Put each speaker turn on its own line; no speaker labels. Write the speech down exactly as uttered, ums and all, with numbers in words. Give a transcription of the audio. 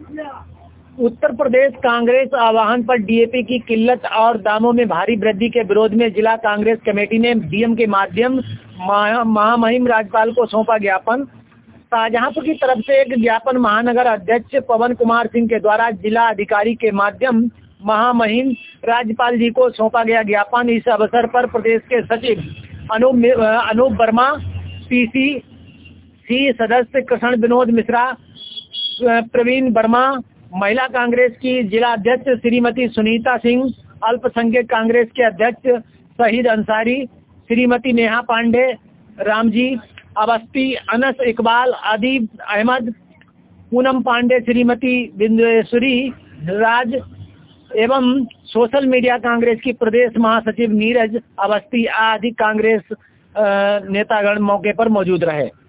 उत्तर प्रदेश कांग्रेस आह्वान पर डीएपी की किल्लत और दामों में भारी वृद्धि के विरोध में जिला कांग्रेस कमेटी ने डीएम के माध्यम महामहिम राज्यपाल को सौंपा ज्ञापन। शाहजहांपुर की तरफ से एक ज्ञापन महानगर अध्यक्ष पवन कुमार सिंह के द्वारा जिला अधिकारी के माध्यम महामहिम राज्यपाल जी को सौंपा गया ज्ञापन। इस अवसर पर प्रदेश के सचिव अनूप अनूप वर्मा, पीसीसी सदस्य कृष्ण विनोद मिश्रा, प्रवीण वर्मा, महिला कांग्रेस की जिला अध्यक्ष श्रीमती सुनीता सिंह, अल्पसंख्यक कांग्रेस के अध्यक्ष शहीद अंसारी, श्रीमती नेहा पांडे, रामजी अवस्थी, अनस इकबाल, आदिब अहमद, पूनम पांडे, श्रीमती बिंदेश्वरी राज एवं सोशल मीडिया कांग्रेस की प्रदेश महासचिव नीरज अवस्थी आदि कांग्रेस नेतागण मौके पर मौजूद रहे।